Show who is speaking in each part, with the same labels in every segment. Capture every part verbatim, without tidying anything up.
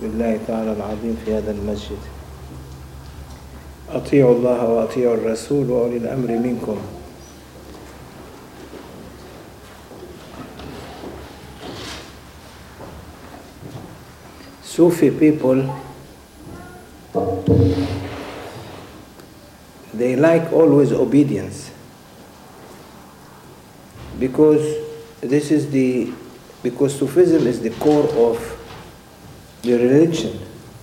Speaker 1: بالله تعالى العظيم في هذا المسجد. أطيعوا الله وأطيعوا الرسول وأولي الأمر منكم. Sufi people, they like always obedience, because this is the because Sufism is the core of the religion,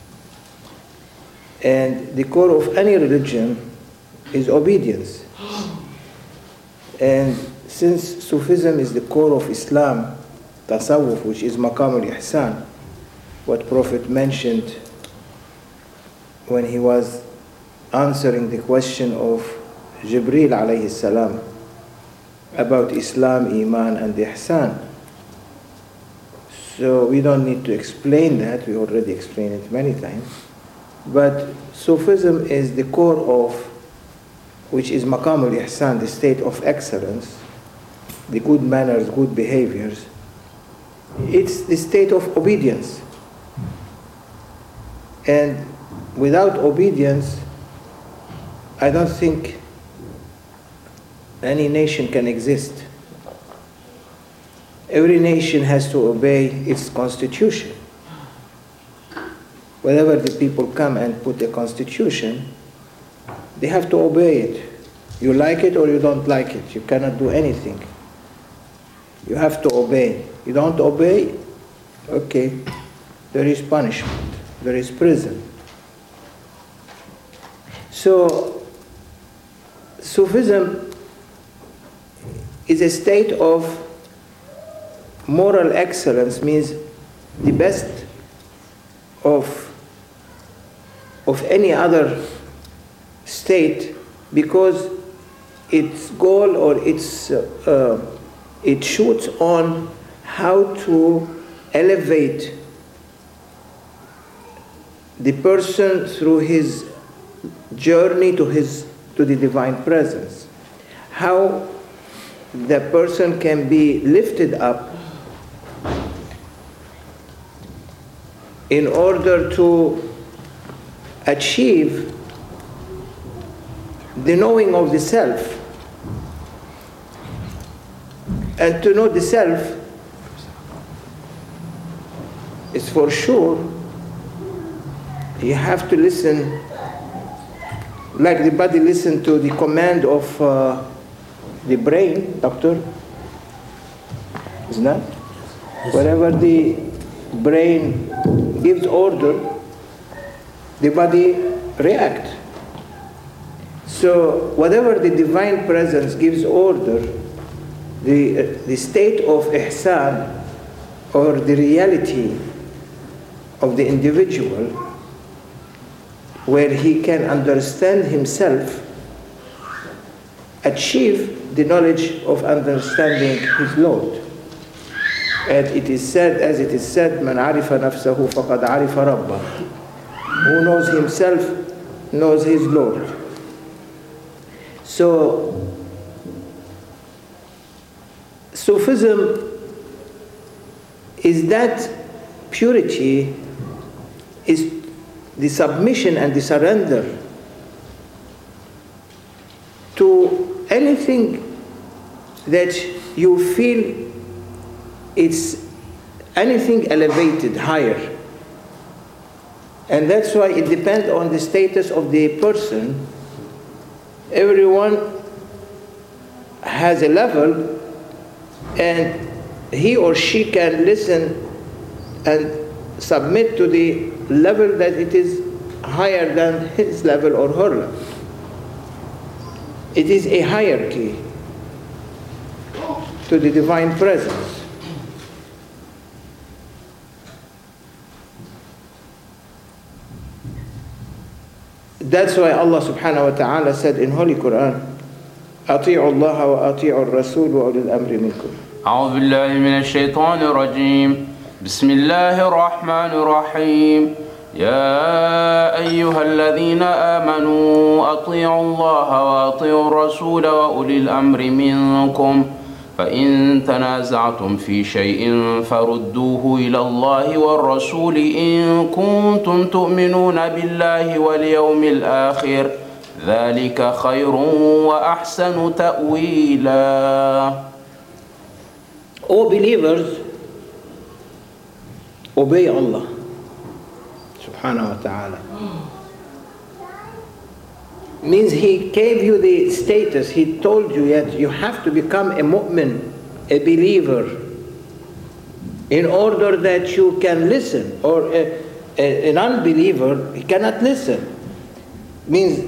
Speaker 1: and the core of any religion is obedience. And since Sufism is the core of Islam, Tasawwuf, which is Maqam al-Ihsan, what Prophet mentioned when he was answering the question of Jibreel alayhi salam about Islam, Iman and Ihsan. So we don't need to explain that, we already explained it many times. But Sufism is the core of, which is Maqam al-Ihsan, the state of excellence, the good manners, good behaviors. It's the state of obedience. And without obedience, I don't think any nation can exist. Every nation has to obey its constitution. Whenever the people come and put a constitution, they have to obey it. You like it or you don't like it. You cannot do anything. You have to obey. You don't obey, okay, there is punishment. There is prison. So, Sufism is a state of moral excellence, means the best of, of any other state, because its goal or its, uh, it shoots on how to elevate the person through his journey to his to the divine presence. How the person can be lifted up in order to achieve the knowing of the self. And to know the self is for sure you have to listen, like the body listen to the command of uh, the brain, doctor, isn't that? Wherever the brain gives order, the body reacts. So whatever the divine presence gives order, the, uh, the state of ihsan, or the reality of the individual, where he can understand himself, achieve the knowledge of understanding his Lord. And it is said, as it is said, "Man arifa nafsahu faqad arifa rabbah." Who knows himself knows his Lord. So, Sufism is that purity, is the submission and the surrender to anything that you feel it's anything elevated higher. And that's why it depends on the status of the person. Everyone has a level, and he or she can listen and submit to the level that it is higher than his level or her level. It is a hierarchy to the divine presence. That's why Allah subhanahu wa ta'ala said in Holy Quran, أطيعوا الله وأطيعوا الرسول وأولي الأمر منكم.
Speaker 2: أعوذ بالله من الشيطان الرجيم. بسم الله الرحمن الرحيم. يا أيها الذين آمنوا أطيعوا الله وأطيعوا الرسول وأولي الأمر منكم فإن تنازعتم في شيء فردوه إلى الله والرسول إن كنتم تؤمنون بالله واليوم الآخر ذلك خير وأحسن تأويلا.
Speaker 1: O believers, obey Allah subhanahu wa ta'ala. Means He gave you the status, He told you that you have to become a mu'min, a believer, in order that you can listen. Or a, a, an unbeliever, he cannot listen. Means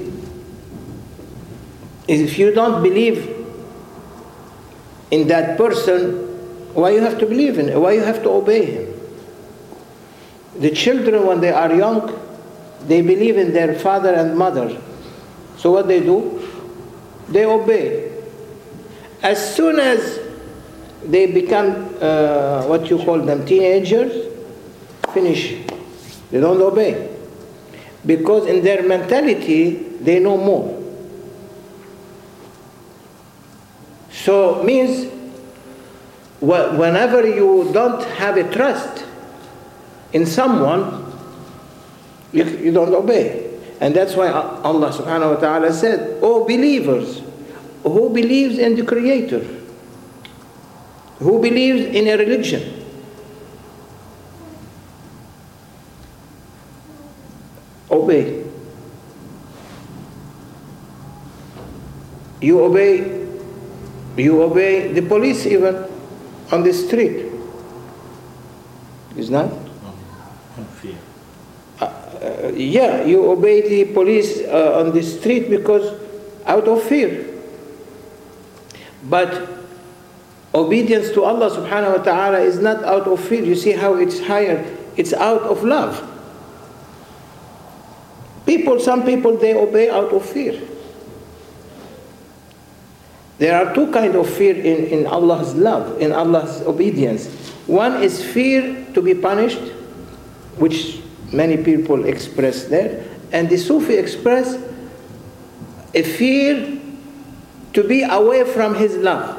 Speaker 1: if you don't believe in that person, why you have to believe in him? Why you have to obey him? The children, when they are young, they believe in their father and mother. So what they do? They obey. As soon as they become uh, what you call them, teenagers, finish. They don't obey. Because in their mentality, they know more. So means whenever you don't have a trust in someone, you, you don't obey. And that's why Allah subhanahu wa ta'ala said, O believers, who believes in the Creator, who believes in a religion, obey. You obey, you obey the police even on the street. Is not?
Speaker 3: On fear.
Speaker 1: Uh, uh, yeah, you obey the police uh, on the street because out of fear. But obedience to Allah subhanahu wa ta'ala is not out of fear. You see how it's higher? It's out of love. People, some people, they obey out of fear. There are two kinds of fear in, in Allah's love, in Allah's obedience. One is fear to be punished, which many people express there. And the Sufi express a fear to be away from his love.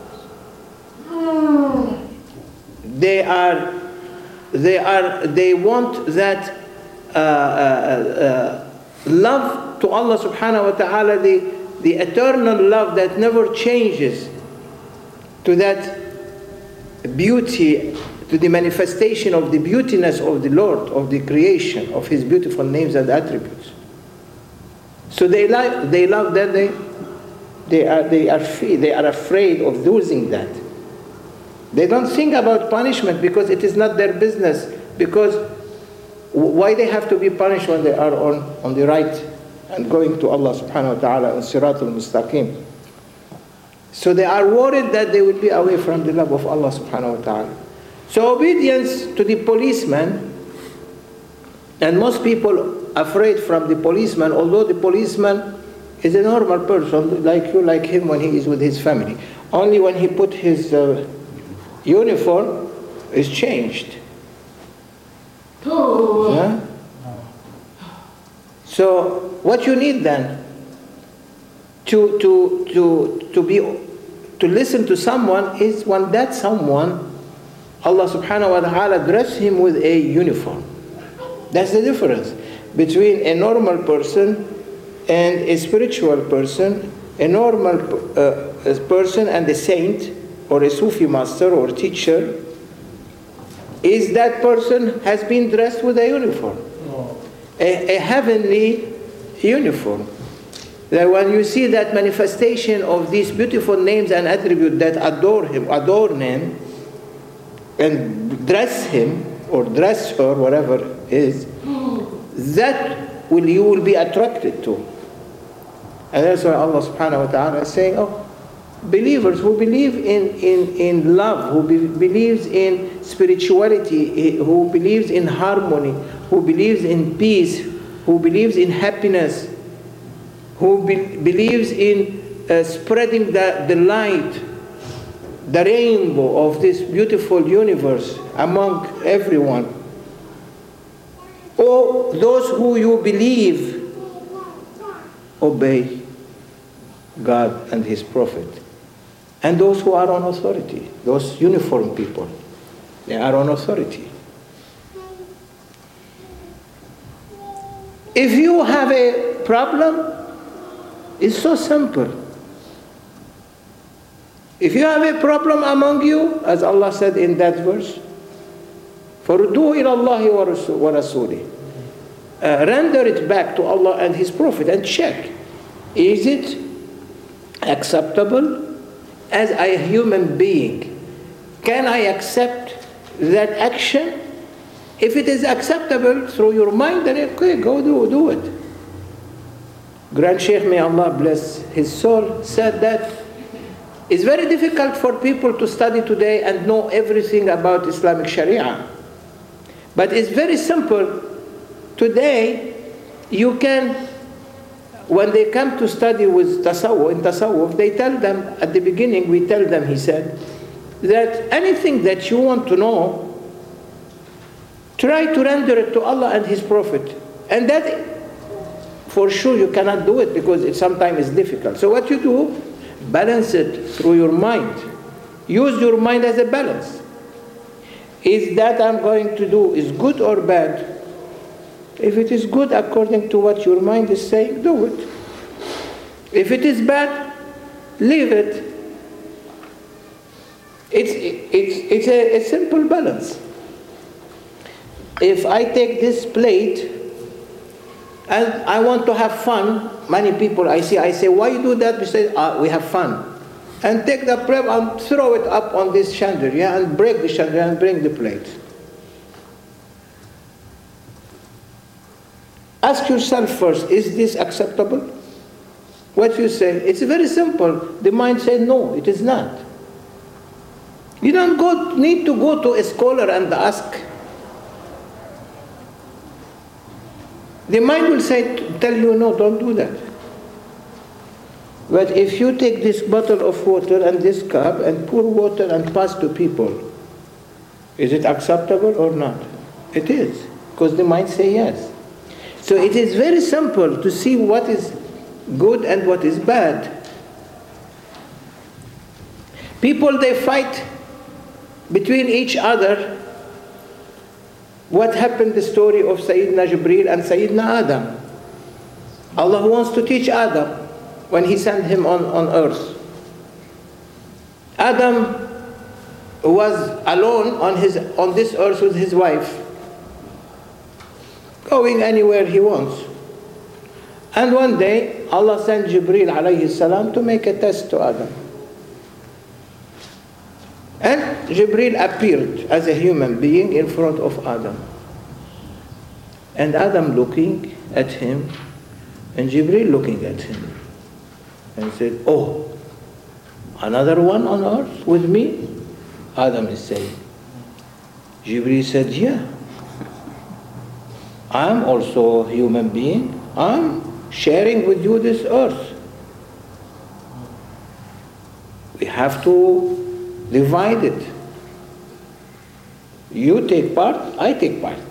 Speaker 1: They are, they are, they want that uh, uh, uh, love to Allah subhanahu wa ta'ala, the, the eternal love that never changes, to that beauty, to the manifestation of the beautiness of the Lord, of the creation, of His beautiful names and attributes. So they like, they love that, they, they are, they are free, they are afraid of losing that. They don't think about punishment because it is not their business. Because why they have to be punished when they are on, on the right and going to Allah subhanahu wa ta'ala on Siratul Mustaqim? So they are worried that they will be away from the love of Allah subhanahu wa ta'ala. So obedience to the policeman, and most people afraid from the policeman, although the policeman is a normal person like you, like him when he is with his family. Only when he put his uh, uniform is changed. Yeah? So what you need then to to to to be to listen to someone is when that someone, Allah subhanahu wa ta'ala dress him with a uniform. That's the difference between a normal person and a spiritual person. A normal uh, person and a saint or a Sufi master or teacher is that person has been dressed with a uniform, a, a heavenly uniform. That when you see that manifestation of these beautiful names and attributes that adore him, adorn him, and dress him or dress her, whatever it is, that will you will be attracted to. And that's why Allah subhanahu wa ta'ala is saying, oh, believers who believe in, in, in love, who be, believes in spirituality, who believes in harmony, who believes in peace, who believes in happiness, who be, believes in uh, spreading the, the light, the rainbow of this beautiful universe among everyone. Oh, those who you believe, obey God and His Prophet. And those who are on authority, those uniformed people, they are on authority. If you have a problem, it's so simple. If you have a problem among you, as Allah said in that verse, فَرُدُّوهُ إِلَى اللَّهِ وَرَسُولِهِ, uh, render it back to Allah and His Prophet and check, is it acceptable as a human being? Can I accept that action? If it is acceptable through your mind, then okay, go do, do it. Grand Sheikh, may Allah bless his soul, said that it's very difficult for people to study today and know everything about Islamic Sharia. But it's very simple. Today, you can, when they come to study with Tasawwuf, in Tasawwuf, they tell them, at the beginning, we tell them, he said, that anything that you want to know, try to render it to Allah and His Prophet. And that, for sure, you cannot do it because it sometimes is difficult. So what you do, balance it through your mind. Use your mind as a balance. Is that I'm going to do is good or bad? If it is good according to what your mind is saying, do it. If it is bad, leave it. It's, it's, it's a, a simple balance. If I take this plate and I want to have fun, many people I see, I say, why you do that? We say, ah, we have fun. And take the prep and throw it up on this chandelier and break the chandelier and bring the plate. Ask yourself first, is this acceptable? What you say, it's very simple. The mind says, no, it is not. You don't go, need to go to a scholar and ask. The mind will say, tell you, no, don't do that. But if you take this bottle of water and this cup and pour water and pass to people, is it acceptable or not? It is, because the mind says yes. So it is very simple to see what is good and what is bad. People, they fight between each other. What happened, the story of Sayyidina Jibreel and Sayyidina Adam. Allah wants to teach Adam when He sent him on, on earth. Adam was alone on, his, on this earth with his wife, going anywhere he wants. And one day, Allah sent Jibreel alayhi salam to make a test to Adam. And Jibreel appeared as a human being in front of Adam. And Adam looking at him, and Jibreel looking at him, and said, oh, another one on earth with me? Adam is saying. Jibreel said, yeah. I'm also a human being. I'm sharing with you this earth. We have to divide it. You take part, I take part.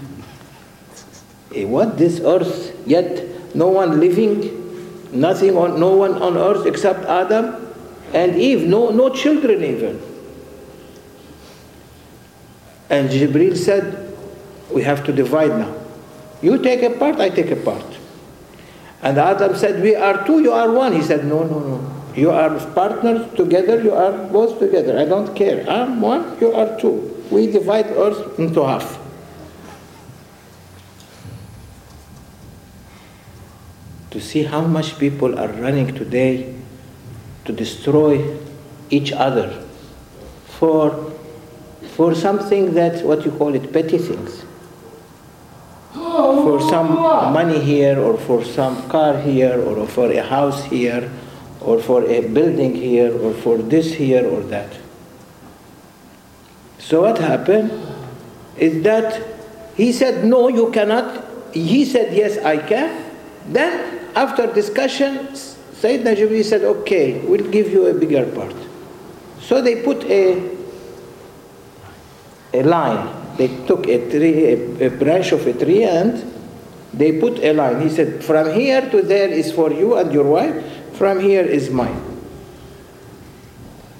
Speaker 1: What, this earth, yet no one living, nothing on, no one on earth except Adam and Eve, no, no children even. And Jibreel said, we have to divide now. You take a part, I take a part. And Adam said, we are two, you are one. He said, no, no, no. You are partners together, you are both together. I don't care. I'm one, you are two. We divide earth into half. To see how much people are running today to destroy each other for, for something that, what you call it, petty things. For some money here, or for some car here, or for a house here, or for a building here, or for this here or that. So what happened is that he said, no, you cannot. He said, yes, I can. Then, after discussion, Sayyidina Jibreel said, okay, we'll give you a bigger part. So they put a, a line. They took a tree, a, a branch of a tree, and they put a line. He said, from here to there is for you and your wife, from here is mine.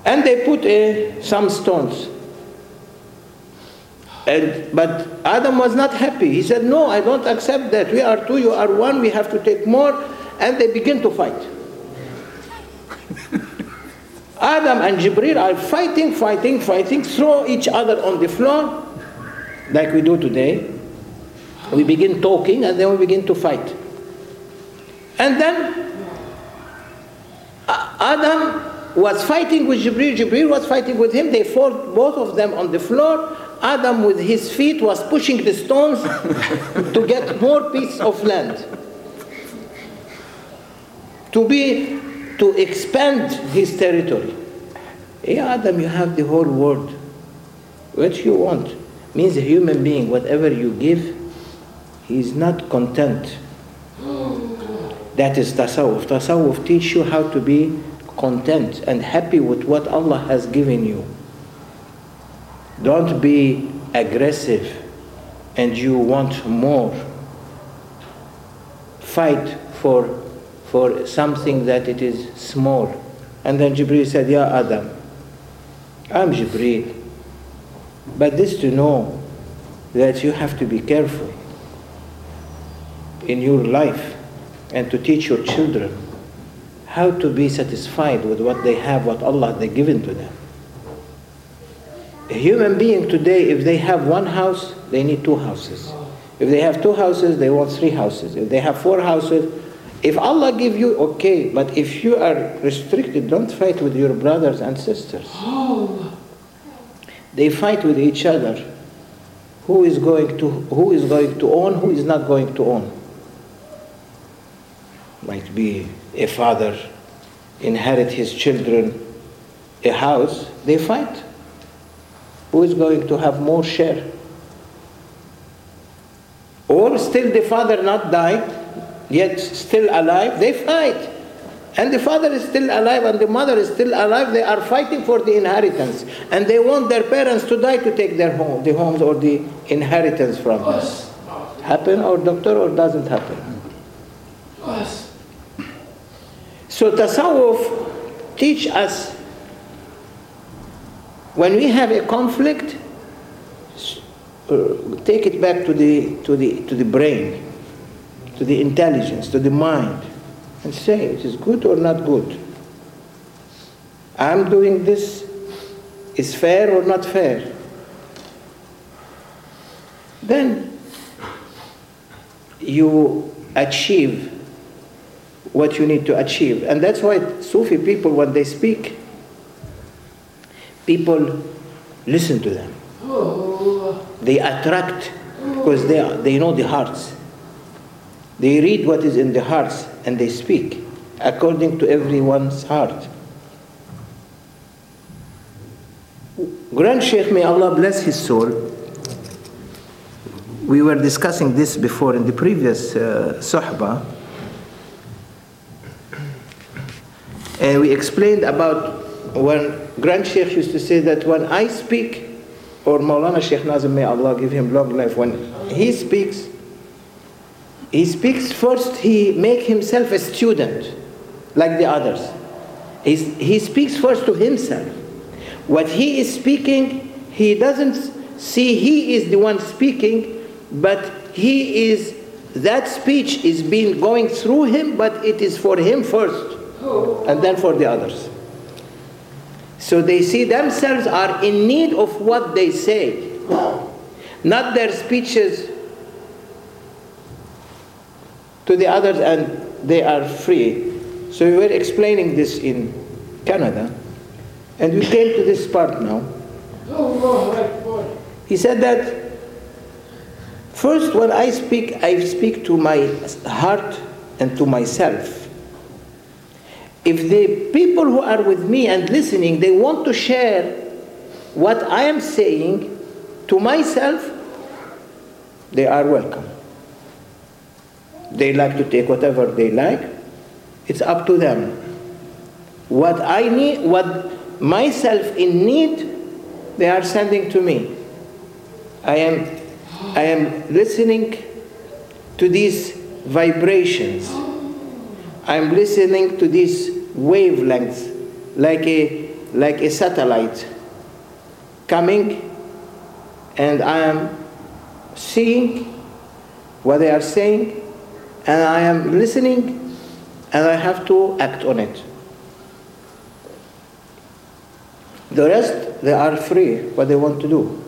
Speaker 1: And they put uh, some stones. And, but Adam was not happy. He said, no, I don't accept that. We are two, you are one, we have to take more. And they begin to fight. Adam and Jibreel are fighting, fighting, fighting, throw each other on the floor, like we do today. We begin talking and then we begin to fight. And then Adam was fighting with Jibreel, Jibreel was fighting with him. They fought, both of them on the floor. Adam with his feet was pushing the stones to get more pieces of land. To be, to expand his territory. Hey Adam, you have the whole world. What you want? Means a human being, whatever you give, he is not content. That is tasawwuf. Tasawwuf teach you how to be content and happy with what Allah has given you. Don't be aggressive and you want more. Fight for, for something that it is small. And then Jibreel said, Ya Adam, I'm Jibreel. But this to know that you have to be careful in your life and to teach your children how to be satisfied with what they have, what Allah has given to them. A human being today, if they have one house, they need two houses. If they have two houses, they want three houses. If they have four houses, if Allah give you, okay, but if you are restricted, don't fight with your brothers and sisters. They fight with each other. Who is going to, who is going to own, who is not going to own? Might be a father inherit his children a house, they fight. Who is going to have more share? Or still the father not died, yet still alive, they fight. And the father is still alive and the mother is still alive, they are fighting for the inheritance. And they want their parents to die to take their home, the homes or the inheritance from them. Happen or doctor or doesn't happen? So tasawwuf teach us when we have a conflict, uh, take it back to the, to, the, to the brain, to the intelligence, to the mind, and say, it is good or not good? I'm doing this, is fair or not fair? Then you achieve what you need to achieve. And that's why Sufi people, when they speak, people listen to them. They attract because they, are, they know the hearts. They read what is in the hearts and they speak according to everyone's heart. Grand Sheikh, may Allah bless his soul, we were discussing this before in the previous uh, suhbah, and we explained about when Grand Sheikh used to say that when I speak, or Maulana Sheikh Nazim, may Allah give him long life, when he speaks, he speaks first, he make himself a student like the others. He's, he speaks first to himself. What he is speaking, he doesn't see he is the one speaking, but he is, that speech is being going through him, but it is for him first, and then for the others. So they see themselves are in need of what they say, not their speeches to the others and they are free. So we were explaining this in Canada, and we came to this part now. He said that first when I speak, I speak to my heart and to myself. If the people who are with me and listening, they want to share what I am saying to myself, they are welcome. They like to take whatever they like. It's up to them. What I need, what myself in need, they are sending to me. I am, I am listening to these vibrations. I'm listening to these wavelengths, like a like a satellite coming, and I am seeing what they are saying, and I am listening, and I have to act on it. The rest, they are free what they want to do.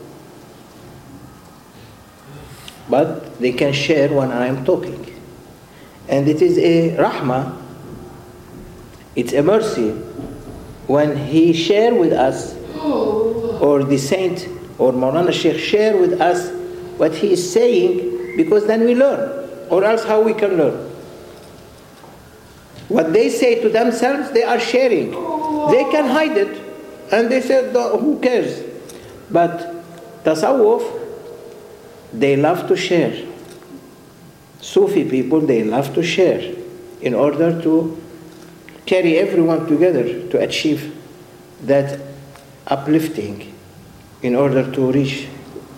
Speaker 1: But they can share when I am talking. And it is a rahmah, it's a mercy when he share with us, or the saint or Maulana Sheikh share with us what he is saying, because then we learn, or else how we can learn. What they say to themselves, they are sharing. They can hide it, and they say, who cares? But tasawwuf, they love to share. Sufi people, they love to share in order to carry everyone together to achieve that uplifting, in order to reach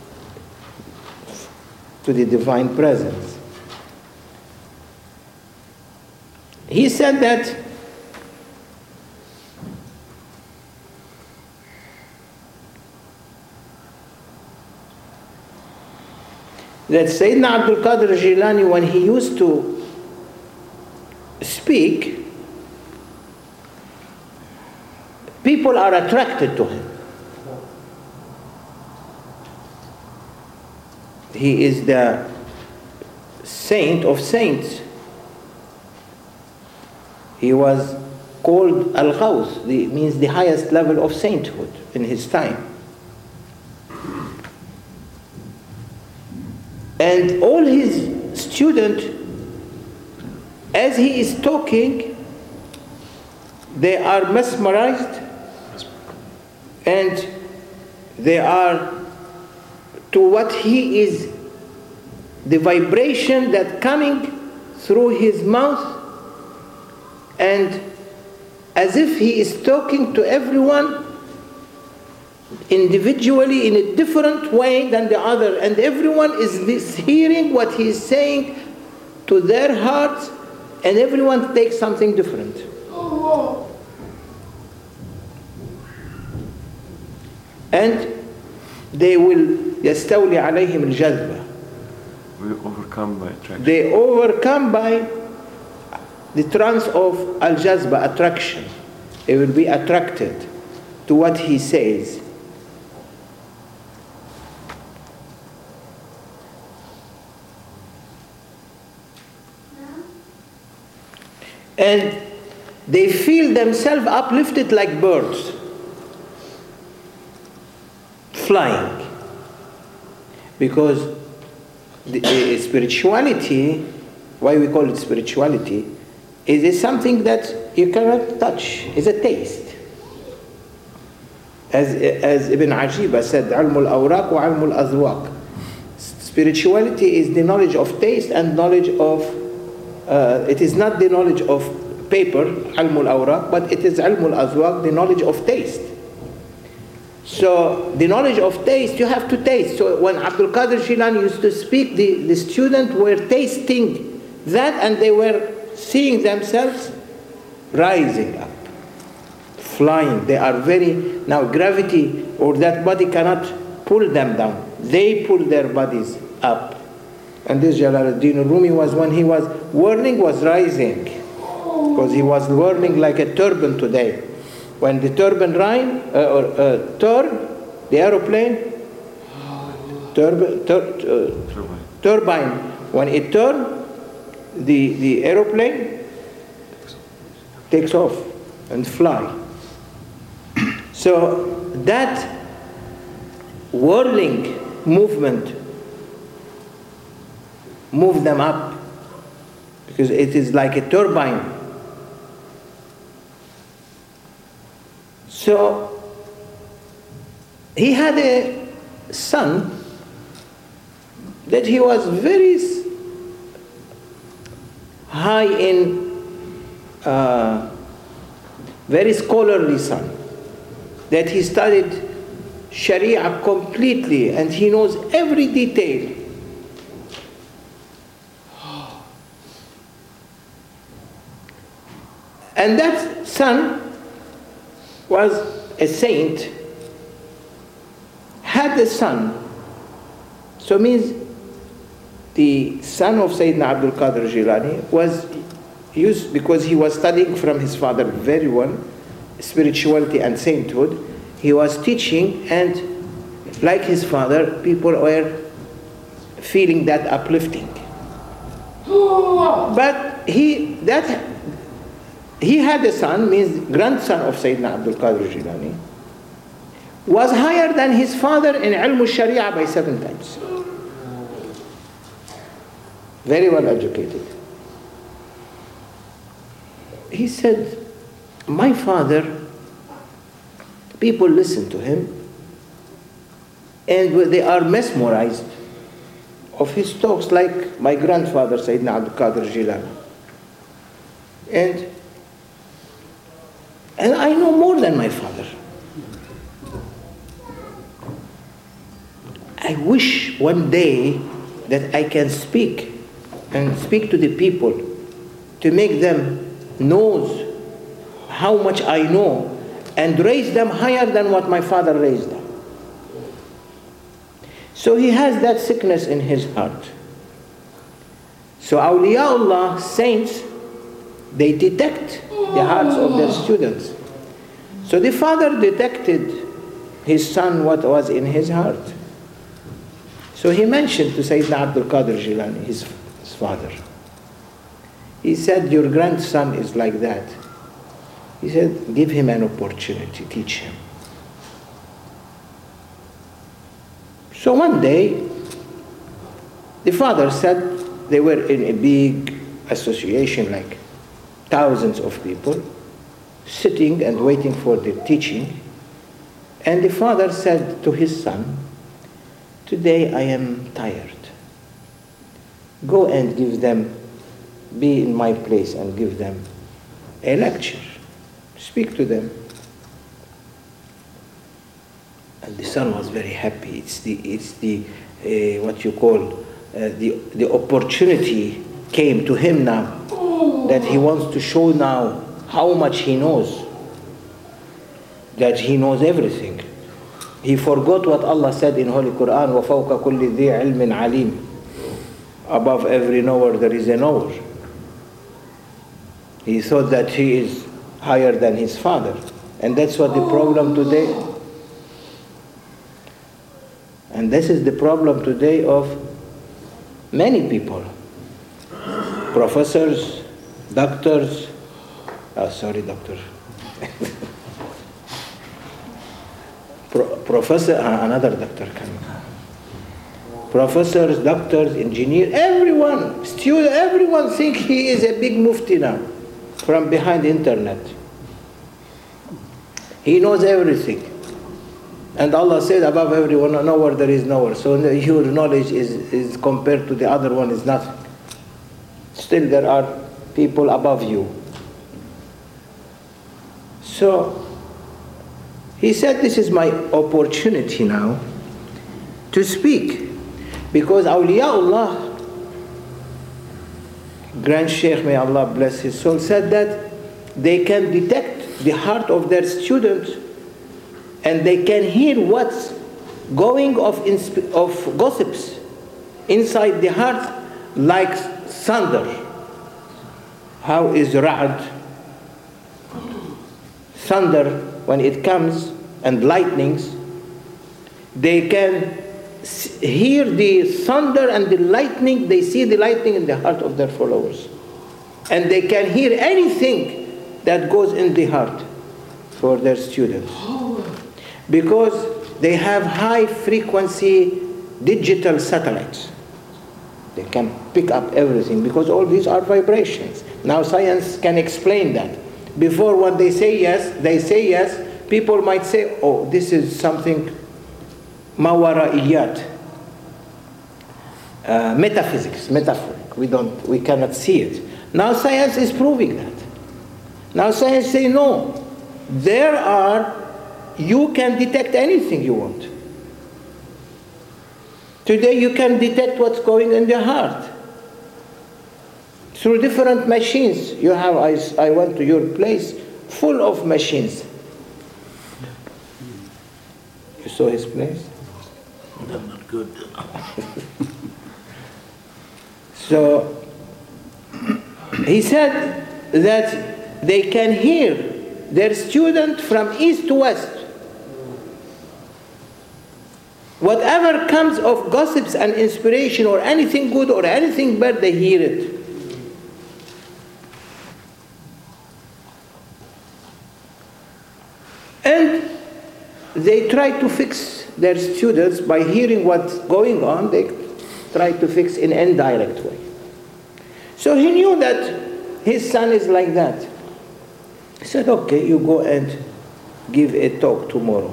Speaker 1: to the divine presence. He said that that Sayyidina Abdul Qadir Jilani, when he used to speak, people are attracted to him. He is the saint of saints. He was called Al-Ghaus, the, means the highest level of sainthood in his time. And all his students, as he is talking, they are mesmerized, and they are to what he is, the vibration that coming through his mouth, and as if he is talking to everyone individually in a different way than the other, and everyone is this hearing what he is saying to their hearts, and everyone takes something different. And they will يستولي عليهم الجذبة.
Speaker 4: We overcome by attraction.
Speaker 1: They overcome by the trance of al-jazba, attraction. They will be attracted to what he says. And they feel themselves uplifted like birds, flying. Because the, uh, spirituality, why we call it spirituality, is it something that you cannot touch. It's a taste. As, as Ibn Ajiba said, علم الأوراق وعلم الأذواق. Spirituality is the knowledge of taste and knowledge of, uh, it is not the knowledge of paper, علم الأوراق, but it is علم الأذواق, the knowledge of taste. So the knowledge of taste, you have to taste. So when Abdul Qadir Jilani used to speak, the, the students were tasting that, and they were seeing themselves rising up, flying. They are very, now gravity or that body cannot pull them down. They pull their bodies up. And this Jalaluddin al-Rumi was, when he was whirling, was rising. Because he was whirling like a turban today. When the turbine ran, uh, or uh, turn, the aeroplane, turb, tur, uh, turbine. turbine, when it turns, the, the aeroplane takes off and fly. So that whirling movement moved them up, because it is like a turbine. So he had a son that he was very high in, uh, very scholarly son, that he studied Sharia completely and he knows every detail. And that son was a saint, had a son. So means the son of Sayyidina Abdul Qadir Jilani was used, because he was studying from his father very well, spirituality and sainthood. He was teaching, and like his father, people were feeling that uplifting. But he that he had a son, means grandson of Sayyidina Abdul Qadir Jilani, was higher than his father in ilm al-sharia by seven times. Very well educated. He said, my father, people listen to him and they are mesmerized of his talks, like my grandfather Sayyidina Abdul Qadir Jilani. And, and I know more than my father. I wish one day that I can speak and speak to the people to make them know how much I know and raise them higher than what my father raised them. So he has that sickness in his heart. So awliyaullah, saints, they detect the hearts of their students. So the father detected his son what was in his heart. So he mentioned to Sayyidina Abdul Qadir Jilani, his, his father. He said, your grandson is like that. He said, give him an opportunity, teach him. So one day, the father said, they were in a big association, like thousands of people, sitting and waiting for the teaching. And the father said to his son, today I am tired. Go and give them, be in my place and give them a lecture. Speak to them. And the son was very happy. It's the, it's the uh, what you call, uh, the, the opportunity came to him now, that he wants to show now how much he knows, that he knows everything. He forgot what Allah said in Holy Quran, وَفَوْقَ كُلِّ ذِي عِلْمٍ عَلِيمٍ. Above every knower there is a knower. He thought that he is higher than his father. And that's what the problem today. And this is the problem today of many people. Professors, doctors, oh sorry doctor. Pro- professor, uh, another doctor coming. Professors, doctors, engineers, everyone, student, everyone think he is a big mufti now from behind the internet. He knows everything. And Allah said above everyone, nowhere there is nowhere. So your knowledge is, is compared to the other one is nothing. Still there are people above you. So he said, this is my opportunity now to speak. Because awliyaullah, Grand Sheikh, may Allah bless his soul, said that they can detect the heart of their students and they can hear what's going of, insp- of gossips inside the heart like thunder. How is Ra'ad? Thunder, when it comes, and lightnings, they can hear the thunder and the lightning, they see the lightning in the heart of their followers. And they can hear anything that goes in the heart for their students. Because they have high frequency digital satellites. They can pick up everything because all these are vibrations. Now science can explain that. Before when they say yes, they say yes, people might say, oh, this is something mawara'iyat, uh, metaphysics, metaphoric. We don't, we cannot see it. Now science is proving that. Now science say no. There are, you can detect anything you want. Today you can detect what's going in the heart through different machines. You have, I, I went to your place, full of machines. You saw his place?
Speaker 3: That's not good.
Speaker 1: So he said that they can hear their student from east to west. Whatever comes of gossips and inspiration or anything good or anything bad, they hear it. And they try to fix their students by hearing what's going on. They try to fix in an indirect way. So he knew that his son is like that. He said, okay, you go and give a talk tomorrow.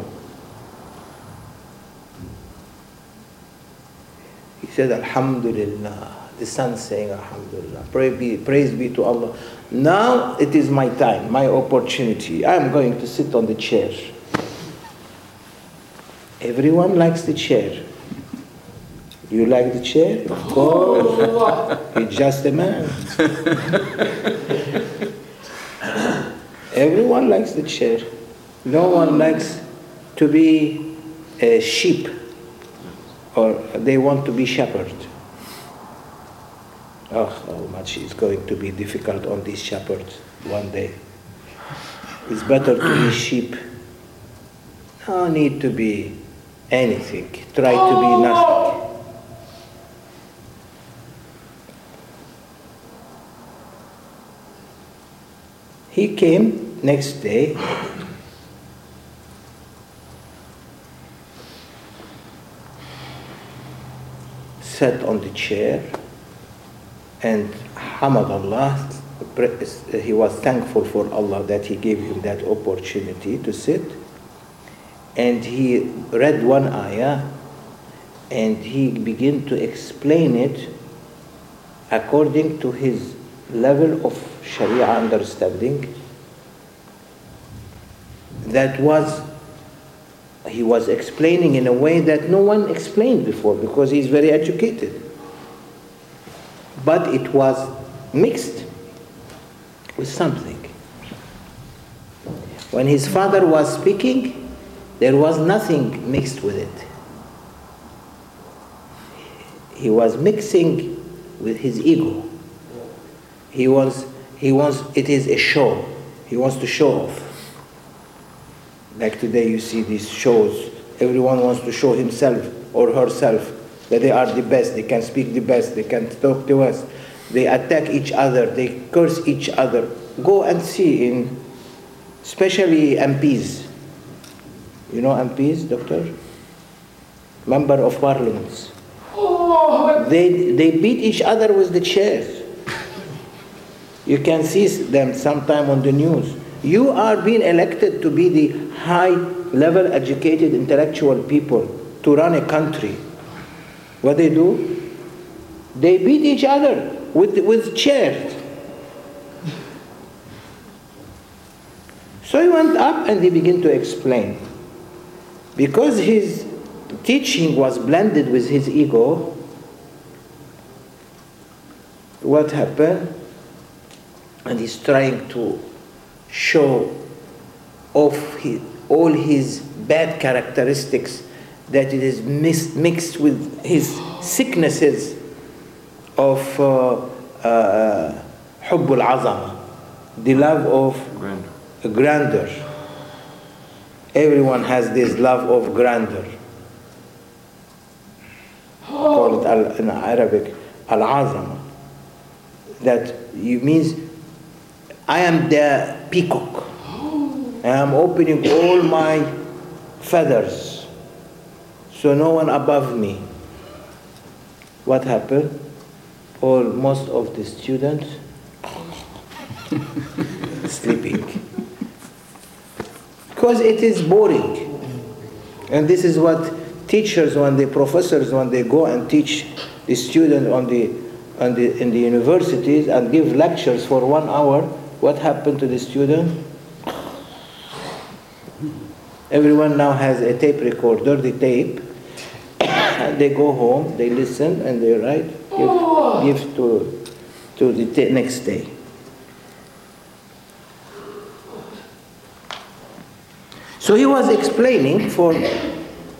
Speaker 1: He said, Alhamdulillah. The son saying, Alhamdulillah. Praise be, praise be to Allah. Now it is my time, my opportunity. I am going to sit on the chair. Everyone likes the chair. You like the chair? Of course. He's just a man. Everyone likes the chair. No one likes to be a sheep, or they want to be shepherd. Oh, how much is going to be difficult on these shepherds one day. It's better to be sheep. No need to be anything. Try to be nothing. He came next day. Sat on the chair and hamad Allah. He was thankful for Allah that He gave him that opportunity to sit. And he read one ayah and he began to explain it according to his level of Sharia understanding. That was, he was explaining in a way that no one explained before because he's very educated. But it was mixed with something. When his father was speaking, there was nothing mixed with it. He was mixing with his ego. He was, he wants, it is a show. He wants to show off. Like today you see these shows, everyone wants to show himself or herself that they are the best, they can speak the best, they can talk the best. They attack each other, they curse each other. Go and see in, especially M Ps. You know M Ps, doctor? Member of parliaments. They, they beat each other with the chairs. You can see them sometime on the news. You are being elected to be the high-level educated intellectual people to run a country. What they do? They beat each other with, with chairs. So he went up and he began to explain. Because his teaching was blended with his ego, what happened? And he's trying to show off his, all his bad characteristics, that it is mis- mixed with his sicknesses of uh, uh, hubb al-azama, the love of
Speaker 4: Grandeur.
Speaker 1: grandeur. Everyone has this love of grandeur. Call it al- in Arabic al-azama. That you means I am the peacock. I am opening all my feathers, so no one above me. What happened? All most of the students sleeping. Because it is boring. And this is what teachers, when the professors, when they go and teach the student on the, on the, in the universities and give lectures for one hour, what happened to the student? Everyone now has a tape recorder, the tape, and they go home, they listen, and they write, give, give to, to the t- next day. So he was explaining for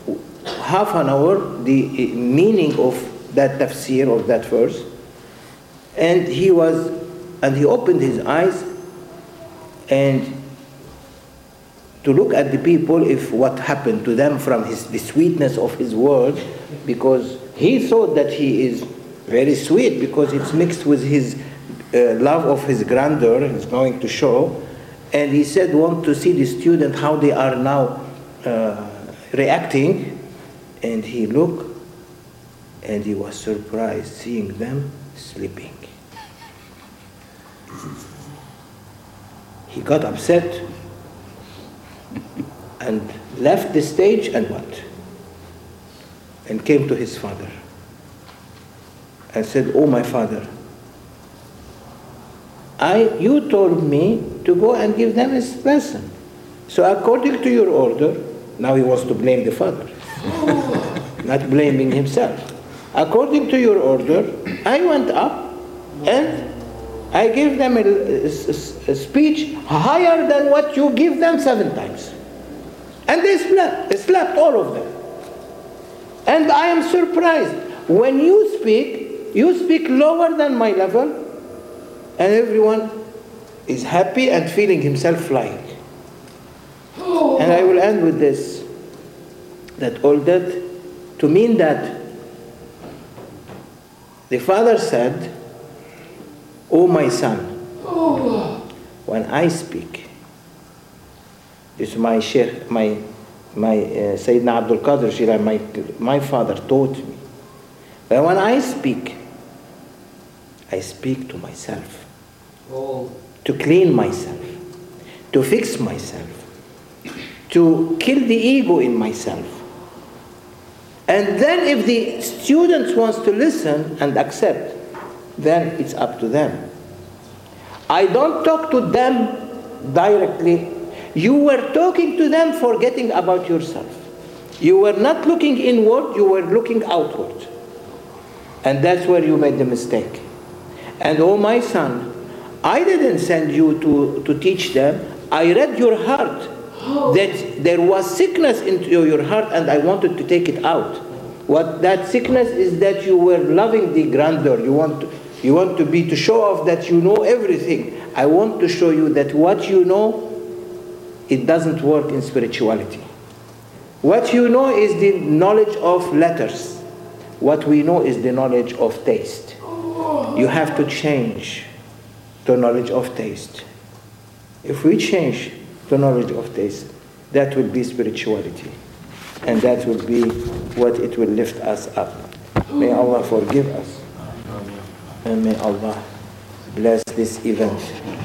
Speaker 1: half an hour the meaning of that tafsir of that verse. And he was, and he opened his eyes and to look at the people, if what happened to them from his, the sweetness of his word, because he thought that he is very sweet because it's mixed with his uh, love of his grandeur, he's going to show. And he said, want to see the student, how they are now uh, reacting. And he looked and he was surprised seeing them sleeping. He got upset and left the stage and went and came to his father and said, oh my father, I, you told me to go and give them a lesson. So according to your order, now he wants to blame the father, not blaming himself. According to your order, I went up and I gave them a, a, a speech higher than what you give them seven times. And they slept, they slept all of them. And I am surprised. When you speak, you speak lower than my level, and everyone is happy and feeling himself flying. And I will end with this, that all that, to mean that the father said, oh my son, when I speak, this is my sheikh, my, my uh, Sayyidina Abdul Qadir Jilani, my, my father taught me, that when I speak, I speak to myself, oh. to clean myself, to fix myself, to kill the ego in myself. And then if the students wants to listen and accept, then it's up to them. I don't talk to them directly. You were talking to them forgetting about yourself. You were not looking inward, you were looking outward. And that's where you made the mistake. And oh my son, I didn't send you to, to teach them. I read your heart, that there was sickness into your heart and I wanted to take it out. What that sickness is that you were loving the grandeur. You want to, you want to be to show off that you know everything. I want to show you that what you know, it doesn't work in spirituality. What you know is the knowledge of letters. What we know is the knowledge of taste. You have to change to knowledge of taste. If we change to knowledge of taste, that will be spirituality. And that will be what it will lift us up. May Allah forgive us. And may Allah bless this event.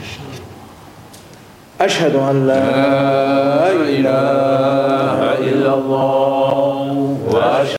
Speaker 1: أشهد أن لا إله إلا الله